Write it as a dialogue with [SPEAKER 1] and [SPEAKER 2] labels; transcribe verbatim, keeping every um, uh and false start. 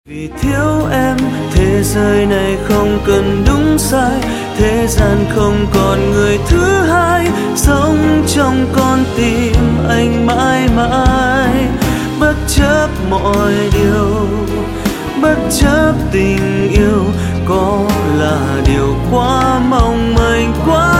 [SPEAKER 1] Vì thiếu em, thế giới này không cần đúng sai, thế gian không còn người thứ hai, sống trong con tim anh mãi mãi. Bất chấp mọi điều, bất chấp tình yêu có là điều quá mong manh quá